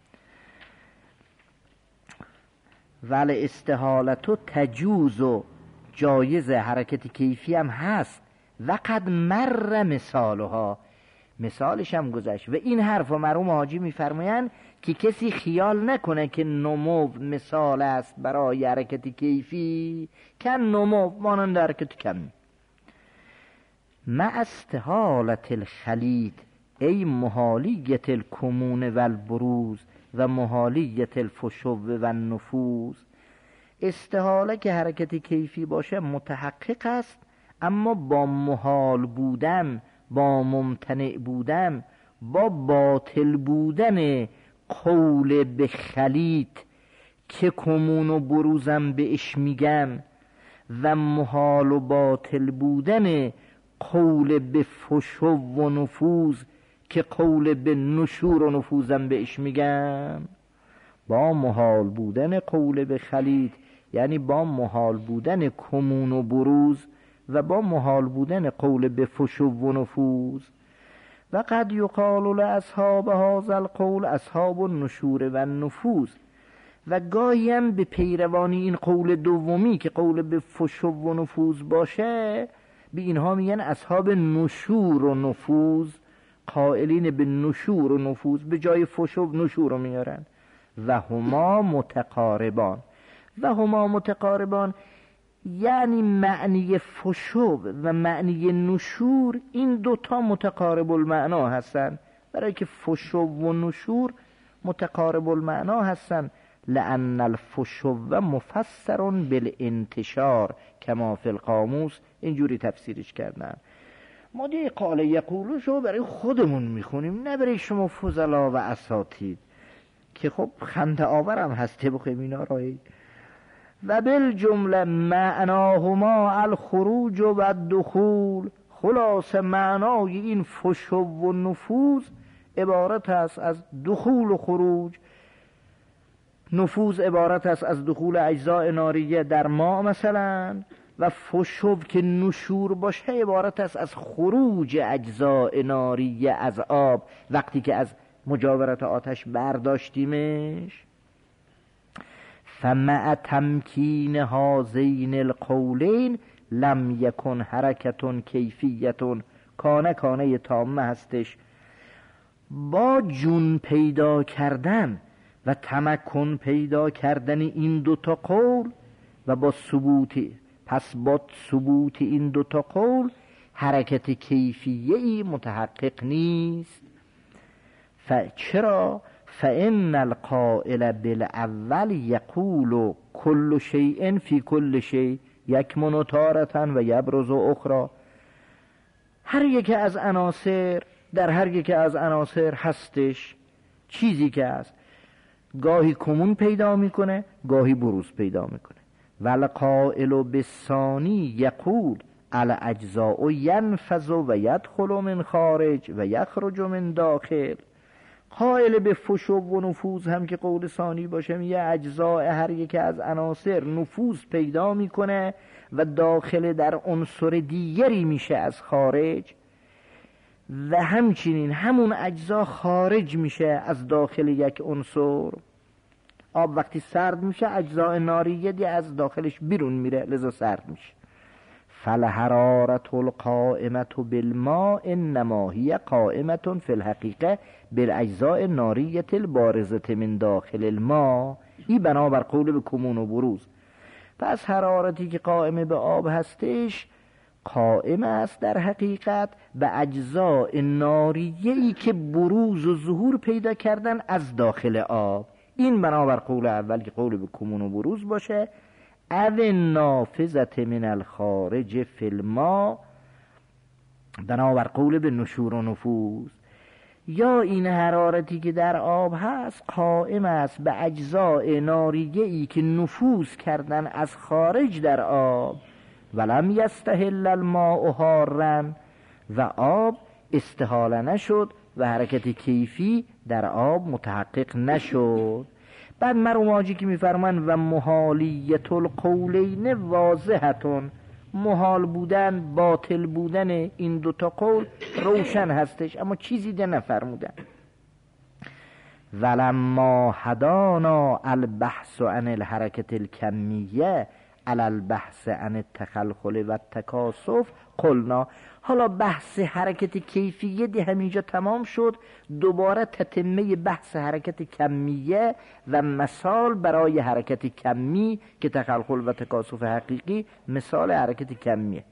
ول استحالتو تجوز، و جایز حرکت کیفی هم هست. و قد مر مثالها، مثالش هم گذشت. و این حرف و مرحوم حاجی میفرمایند که کسی خیال نکنه که نمو مثال است برای حرکت کیفی، که نمو مانند حرکت کمی. مع استحالت الخلیط ای محالیت الکمون و البروز و محالیت الفشو و النفوذ. استحاله که حرکت کیفی باشه متحقق است، اما با محال بودن، با ممتنع بودن، با باطل بودن قول به خلیط که کمون و بروزم بهش میگن، و محال و باطل بودن قول به فشو و نفوذ که قول به نشور و نفوذم بهش میگن. با محال بودن قول به خلیط یعنی با محال بودن کمون و بروز و با محال بودن قول به فشو و نفوذ. و قد یقال لاصحاب هذا القول اصحاب النشور و النفوذ، و گاهی هم به پیروانی این قول دومی که قول به فشو و نفوذ باشه به اینها میگن اصحاب نشور و نفوذ. قائلین به نشور و نفوذ به جای فشو و نشور رو میارن. و هما متقاربان، و هما متقاربان یعنی معنی فشو و معنی نشور این دوتا متقارب المعنا هستن، برای که فشو و نشور متقارب المعنا هستن. لأن الفشو مفسر بالانتشار کما فی القاموس، اینجوری تفسیرش کردن. ما دیگه قال یقولوشو برای خودمون میخونیم، نه برای شما فضلا و اساتید که خب خنده آورم هسته بخویم اینا رایی. و بالجمله معناهما الخروج و الدخول، خلاص معنای این فشو و نفوذ عبارت است از دخول و خروج. نفوذ عبارت است از دخول اجزاء ناریه در ماء مثلا، و فشو که نشور باشه عبارت است از خروج اجزاء ناریه از آب وقتی که از مجاورت آتش برداشتیمش. فمع تمکین هذین القولین لم یکن حرکتون کیفیتون، کانه کانه تامه هستش. با جون پیدا کردن و تمکن پیدا کردن این دوتا قول و با ثبوت، پس با ثبوت این دوتا قول حرکت کیفیه‌ای متحقق نیست. فچرا؟ فإن القائل بالاول یقول کل شیء فی کل شیء یکمن تارة و یبرز اخرى. هر یک از عناصر در هر یک از عناصر هستش چیزی که هست، گاهی کمون پیدا میکنه گاهی بروز پیدا میکنه. والقائل بالثانی یقول الاجزاء ینفذ و یدخل من خارج و یخرج من داخل. قائل به فشو و نفوذ هم که قول ثانی باشه، میگه اجزاء هر یک از عناصر نفوذ پیدا میکنه و داخل در عنصر دیگری میشه از خارج، و همچنین همون اجزا خارج میشه از داخل یک عنصر. آب وقتی سرد میشه اجزاء ناریه دی از داخلش بیرون میره، لذا سرد میشه. فالحرارة القائمة بالماء انما هي قائمة في الحقيقة بالاجزاء الناریة البارزة من داخل الماء. این بنابر قول به کمون و بروز. پس حرارتی که قائم به آب هستش قائم است در حقیقت به اجزاء ناریه‌ای که بروز و ظهور پیدا کردن از داخل آب. این بنابر قول اول که قول به کمون و بروز باشه. او نافذت من الخارج فی الماء، بنابر قول به نشور و نفوذ. یا این حرارتی که در آب هست قائم است به اجزاء ناریه‌ای که نفوذ کردن از خارج در آب. ولم یستحل الماء حارا، و آب استحاله نشد و حرکت کیفی در آب متحقق نشد. بعد مروماجی که میفرمان و محالیت القولین واضحتون، محال بودن باطل بودن این دوتا قول روشن هستش، اما چیزی ده نفرمودن. ولما هدانا البحث عن الحرکت الکمیه علی البحث عن التخلخل و التکاسف قلنا. حالا بحث حرکت کیفیه دی همینجا تمام شد، دوباره تتمه بحث حرکت کمیه و مثال برای حرکت کمی که تخلخل و تکاسف حقیقی مثال حرکت کمیه.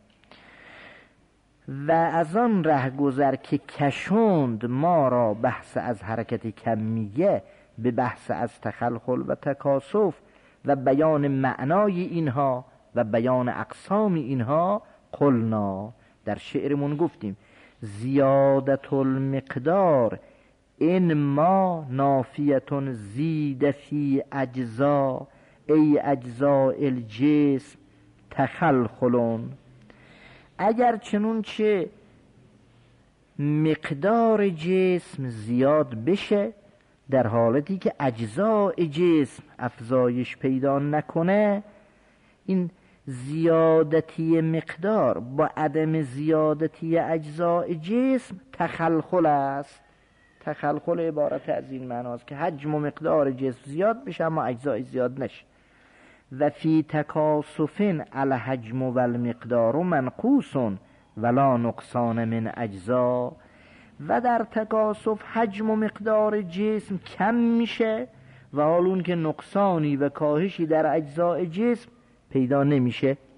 و از آن ره گذر که کشوند ما را بحث از حرکت کمیه به بحث از تخلخل و تکاسف و بیان معنای اینها و بیان اقسام اینها. قلنا، در شعرمون گفتیم زیادت المقدار این ما نافیتون زید فی اجزا ای اجزاء الجسم تخلخلون. اگر چنون چه مقدار جسم زیاد بشه در حالتی که اجزاء جسم افزایش پیدا نکنه، این زیادتی مقدار با عدم زیادتی اجزاء جسم تخلخل است. تخلخل عبارت از این معناست که حجم و مقدار جسم زیاد بشه اما اجزاء زیاد نشه. و فی تکاسفن الحجم و المقدار منقوص ولا نقصان من اجزا. و در تکاسف حجم و مقدار جسم کم میشه و حالون که نقصانی و کاهشی در اجزاء جسم پیدا نمیشه.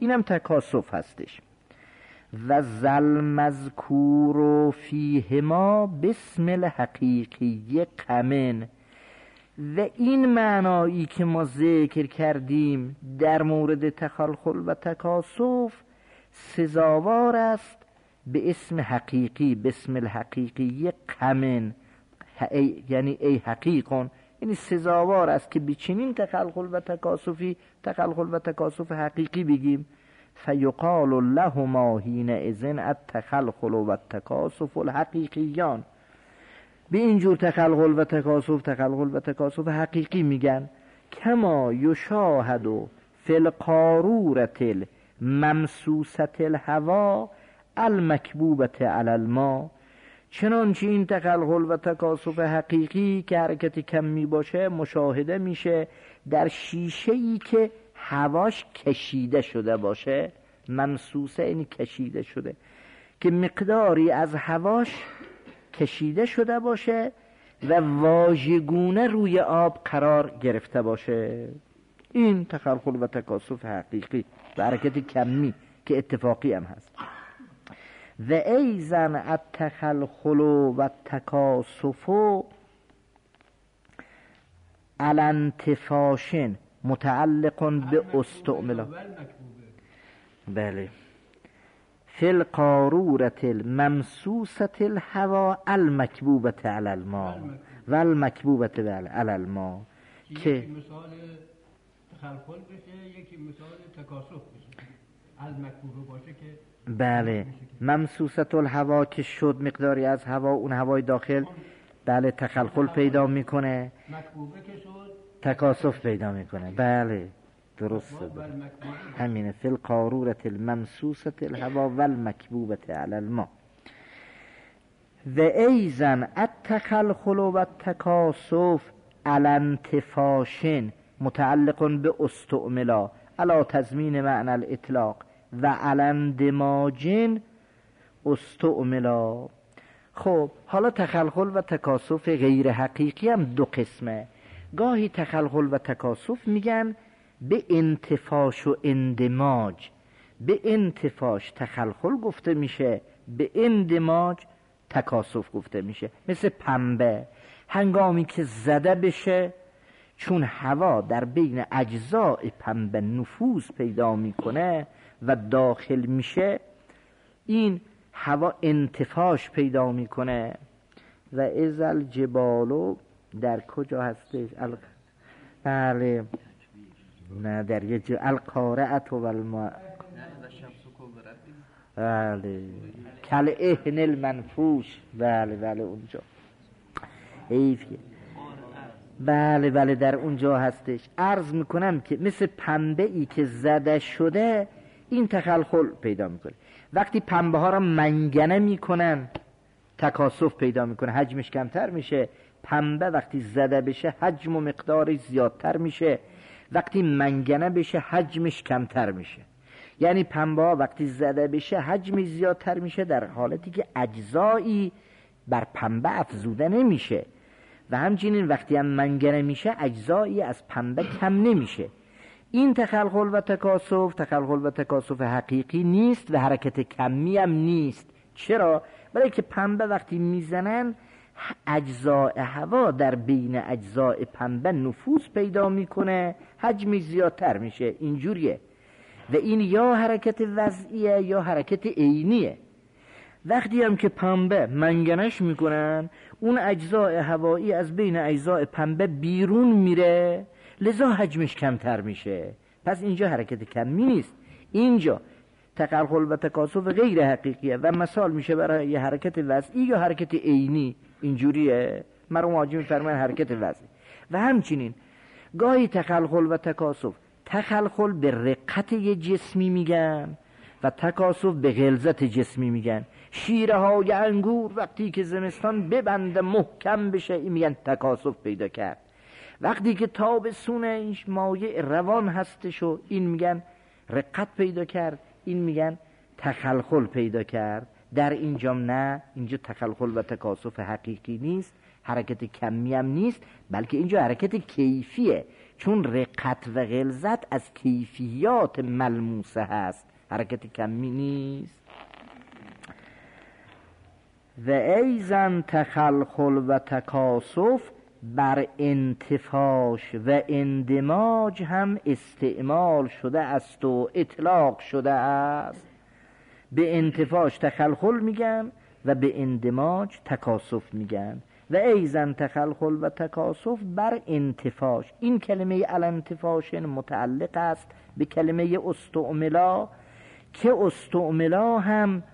اینم تکاسف هستش. و زل مذکور فیهما بسم الحقیقی قمن، و این معنایی که ما ذکر کردیم در مورد تخلخل و تکاسف سزاوار است به اسم حقیقی، بسم الحقیقی قمن، یعنی ای حقیقون، یعنی سزاوار است که به چنین تخلخل و تکاسفی تخلخل و تکاسف حقیقی بگیم. فیقال لهما حینئذ التخلخل و التکاسف الحقیقیان، به اینجور تخلخل و تکاسف تخلخل و تکاسف حقیقی میگن. کما یشاهد فی القارورة الممسوسة الهوا المکبوبة علی الماء، چنانچه این تخلخل و تکاسف حقیقی که حرکت کمی باشه مشاهده میشه در شیشه‌ای که هواش کشیده شده باشه. ممسوسه یعنی کشیده شده، که مقداری از هواش کشیده شده باشه و واژگونه روی آب قرار گرفته باشه. این تخلخل و تکاسف حقیقی و حرکت کمی که اتفاقی هم هست. و ایزن التخلخل و التکاسف علی انتفاش متعلق به استعمال، بله، فی القارورة الممسوسة الهوا المکبوبة علی الماء و المکبوبة علی الماء، که یکی مثال تخلخل بشه یکی مثال تکاسف بشه. المکبوبه باشه که بله ممسوسة الهوا که شد مقداری از هوا اون هوای داخل بله تخلخل پیدا میکنه، مکبوبه که شد تکاسف پیدا میکنه. بله درسته، همینه. فی القارورة الممسوسة الهوا و المکبوبة علی الماء. و ایزن التخلخل و التکاسف علی انتفاش متعلق به استعملا علی تضمین معنی الاطلاق و علی اندماج استعملا. خب حالا تخلخل و تکاسف غیر حقیقی هم دو قسمه. گاهی تخلخل و تکاسف میگن به انتفاش و اندماج. به انتفاش تخلخل گفته میشه، به اندماج تکاسف گفته میشه. مثل پنبه هنگامی که زده بشه، چون هوا در بین اجزاء پنبه نفوذ پیدا میکنه و داخل میشه، این هوا انتفاش پیدا میکنه. و ازل جبالو در کجا هستش؟ ال... بله نه در یه جا القارعت و الما، بله کل اهن المنفوش، بله بله اونجا حیفیه، بله بله در اونجا هستش. عرض میکنم که مثل پنبه ای که زده شده این تخلخل پیدا میکنه. وقتی پنبه ها را منگنه میکنن تکاسف پیدا میکنه، حجمش کمتر میشه. پنبه وقتی زده بشه حجم و مقدارش زیادتر میشه، وقتی منگنه بشه حجمش کمتر میشه. یعنی پنبه ها وقتی زده بشه حجمش زیادتر میشه، در حالتی که اجزایی بر پنبه افزوده نمیشه. و همچنین وقتی هم منگنه میشه اجزایی از پنبه کم نمیشه. این تخلخل و تکاسف تخلخل و تکاسف حقیقی نیست و حرکت کمی هم نیست. چرا؟ برای که پنبه وقتی میزنن اجزاء هوا در بین اجزاء پنبه نفوذ پیدا میکنه، حجمی زیادتر میشه. اینجوریه. و این یا حرکت وضعیه یا حرکت عینیه. وقتی هم که پنبه منگنش میکنن اون اجزاء هوایی از بین اجزاء پنبه بیرون میره، لذا حجمش کمتر میشه. پس اینجا حرکت کمی نیست، اینجا تخلخل و تکاسف غیر حقیقیه و مثال میشه برای یه حرکت وضعی یا حرکت عینی. اینجوریه. مرحوم حاجی میفرمایند حرکت وضعی. و همچنین گاهی تخلخل و تکاسف تخلخل به رقت یه جسمی میگن و تکاسف به غلظت جسمی میگن. شیره های انگور وقتی که زمستان ببنده محکم بشه این میگن تکاسف پیدا کرد. وقتی که تابستون این مایع روان هستش و این میگن رقت پیدا کرد، این میگن تخلخل پیدا کرد. در اینجام نه، اینجا تخلخل و تکاسف حقیقی نیست، حرکت کمی هم نیست، بلکه اینجا حرکت کیفیه. چون رقت و غلظت از کیفیات ملموسه هست، حرکت کمی نیست. و ایزن تخلخل و تکاسف بر انتفاش و اندماج هم استعمال شده است و اطلاق شده است. به انتفاش تخلخل میگن و به اندماج تکاسف میگن. و ایزن تخلخل و تکاسف بر انتفاش، این کلمه الانتفاش متعلق است به کلمه استعملا که استعملا هم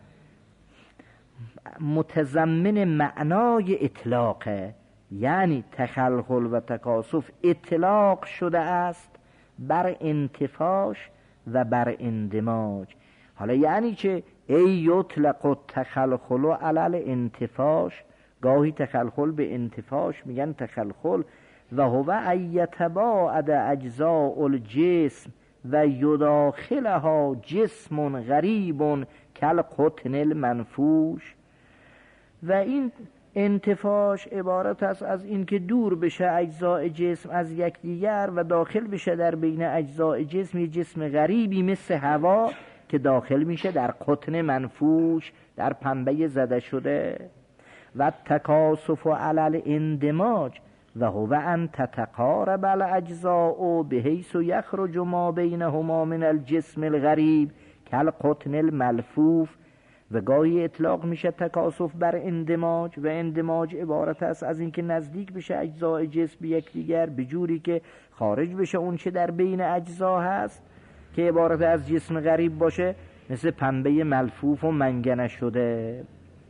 متضمن معنای اطلاقه، یعنی تخلخل و تکاسف اطلاق شده است بر انتفاش و بر اندماج. حالا یعنی چه؟ ای یطلق التخلخل علی الانتفاش، گاهی تخلخل به انتفاش میگن تخلخل. و هو ایتباعد اجزاء الجسم و یداخلها جسم غریب کالقطن المنفوش. و این انتفاش عبارت است از این که دور بشه اجزاء جسم از یکدیگر و داخل بشه در بین اجزاء جسم یه جسم غریبی مثل هوا که داخل میشه در قطن منفوش، در پنبه زده شده. و تکاسف علی الاندماج و هو ان تتقارب الاجزاء بحیث یخرج ما بینهما من الجسم الغریب کالقطن الملفوف. و گاهی اطلاق میشه تکاسف بر اندماج و اندماج عبارت است از اینکه نزدیک بشه اجزاء جسم به یکدیگر به جوری که خارج بشه اون چه در بین اجزا هست که عبارت از جسم غریب باشه، مثل پنبه ملفوف و منگنه شده.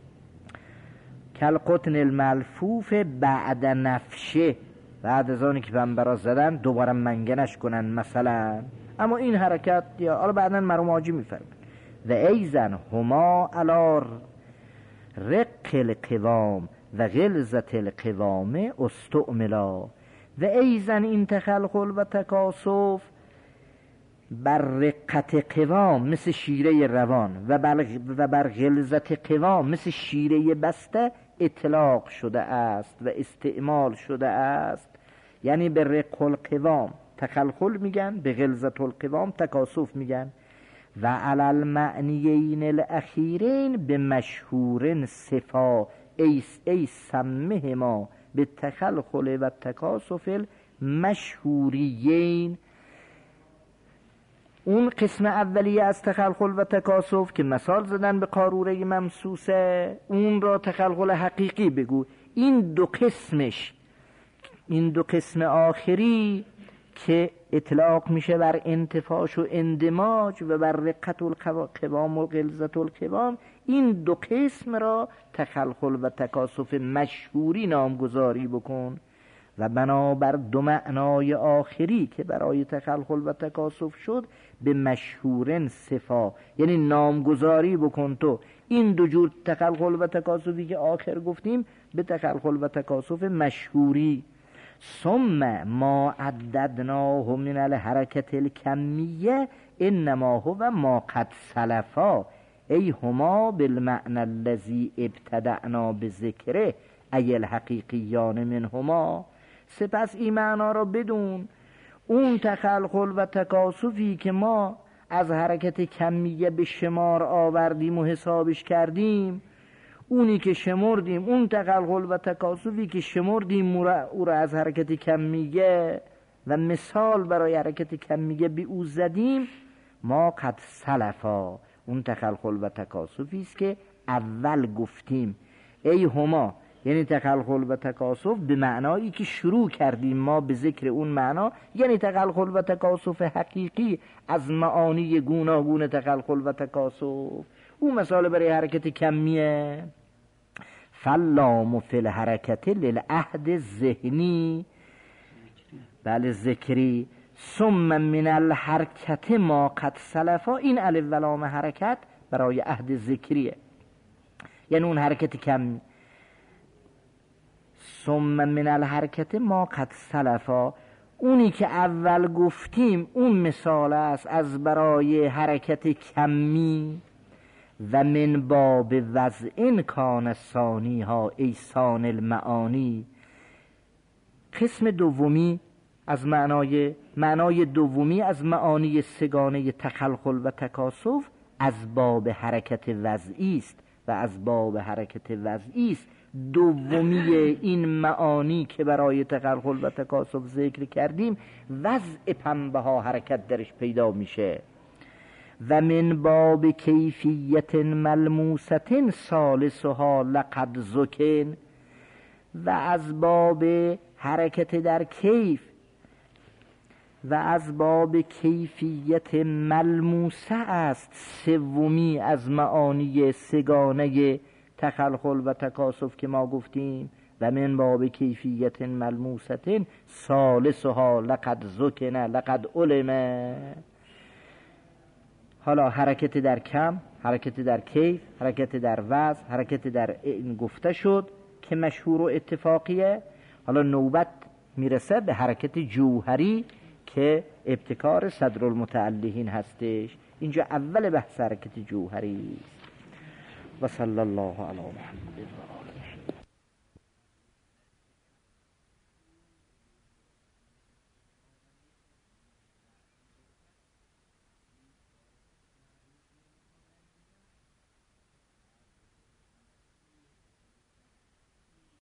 کالقطن الملفوف بعد نفشه، بعد از آنی که پنبه را زدن دوباره منگنش کنن مثلا. اما این حرکت یا حالا بعداً مرماجی میفرمن. و ایزن هما علی رق القوام و غلظت القوام استعملا. و ایزن این تخلخل و تکاسف بر رقت قوام مثل شیره روان و بر, و بر غلظت قوام مثل شیره بسته اطلاق شده است و استعمال شده است. یعنی به رق القوام تخلخل میگن، به غلظت القوام تکاسف میگن. و علی المعنیین الاخیرین به مشهور صفا ای, ای سمه ما به تخلخل و تکاسف المشهوریین. اون قسم اولیه از تخلخل و تکاسف که مثال زدن به قاروره ممسوسه، اون را تخلخل حقیقی بگو. این دو قسمش، این دو قسم آخری که اطلاق میشه بر انتفاش و اندماج و بر رقت القوام و غلظت القوام، این دو قسم را تخلخل و تکاسف مشهوری نامگذاری بکن. و بنابر دو معنای آخری که برای تخلخل و تکاسف شد به مشهورن صفا، یعنی نامگذاری بکن تو این دو جور تخلخل و تکاسفی که آخر گفتیم به تخلخل و تکاسف مشهوری. ثم ما عددناه من الحرکت الکمیه انما هو ما قد سلفا ای هما بالمعنى الذي ابتدعنا بذکره ای الحقیقیان منهما. سپس این معنا را بدون، اون تخلخل و تکاسفی که ما از حرکت کمیه به شمار آوردیم و حسابش کردیم، اونی که شمردیم، اون تخلخل و تکاسفی که شمردیم او را از حرکت کمیه و مثال برای حرکت کمیه به او زدیم، ما قد سلفا، اون تخلخل و تکاسفی است که اول گفتیم. ای هما یعنی تخلخل و تکاسف به معنایی که شروع کردیم ما به ذکر اون معنا، یعنی تخلخل و تکاسف حقیقی از معانی گوناگون تخلخل و تکاسف. اون مثال برای حرکت کمیه. فلام فی الحرکت للعهد ذهنی، بله ذکری. ثم من الحرکت ما قد سلفا، این الف و لام حرکت برای عهد ذکریه، یعنی اون حرکت کم. ثم من الحرکت ما قد سلفا، اونی که اول گفتیم اون مثال است از برای حرکت کمی. و من باب وضع کان ثانی ها ایسان المعانی. قسم دومی از معنای معنای دومی از معانی سگانه تخلخل و تکاسف از باب حرکت وضعی است و از باب حرکت وضعی است دومی این معانی که برای تخلخل و تکاسف ذکر کردیم وضع پنبه ها حرکت درش پیدا میشه. و من باب کیفیت ملموست ثالثها لقد ذکر، و از باب حرکت در کیف و از باب کیفیت ملموسه است سومی از معانی سگانه تخلخل و تکاسف که ما گفتیم. و من باب کیفیت ملموسه ثالثها لقد ذکر لقد علم. حالا حرکت در کم، حرکت در کیف، حرکت در وضع، حرکت در این گفته شد که مشهور و اتفاقیه. حالا نوبت میرسه به حرکت جوهری که ابتکار صدرالمتعلهین هستش. اینجا اول بحث حرکت جوهری است. و صلی الله علی محمد.